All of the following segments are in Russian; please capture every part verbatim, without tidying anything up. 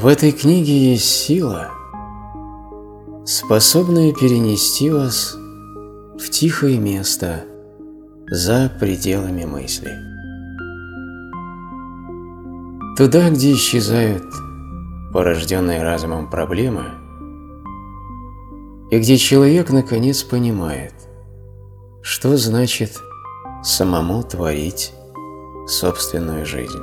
В этой книге есть сила, способная перенести вас в тихое место за пределами мысли. Туда, где исчезают порожденные разумом проблемы, и где человек наконец понимает, что значит самому творить собственную жизнь.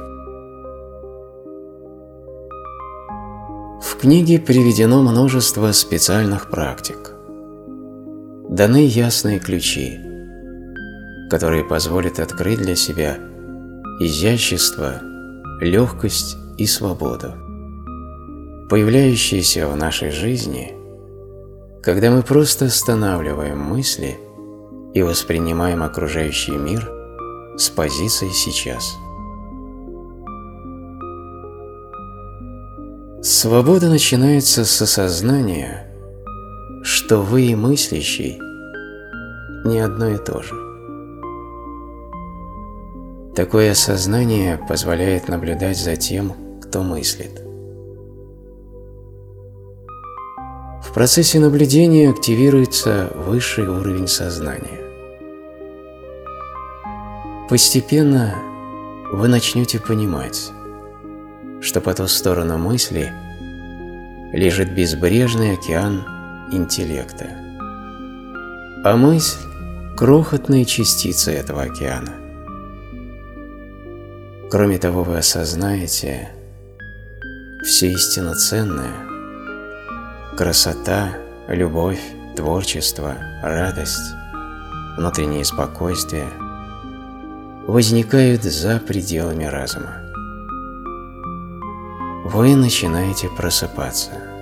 В книге приведено множество специальных практик. Даны ясные ключи, которые позволят открыть для себя изящество, легкость и свободу, появляющиеся в нашей жизни, когда мы просто останавливаем мысли и воспринимаем окружающий мир с позиции сейчас. Свобода начинается с осознания, что вы и мыслящий не одно и то же. Такое осознание позволяет наблюдать за тем, кто мыслит. В процессе наблюдения активируется высший уровень сознания. Постепенно вы начнете понимать, что по ту сторону мысли лежит безбрежный океан интеллекта, а мысль – крохотные частицы этого океана. Кроме того, вы осознаете все истинно ценное – красота, любовь, творчество, радость, внутреннее спокойствие – возникают за пределами разума. Вы начинаете просыпаться.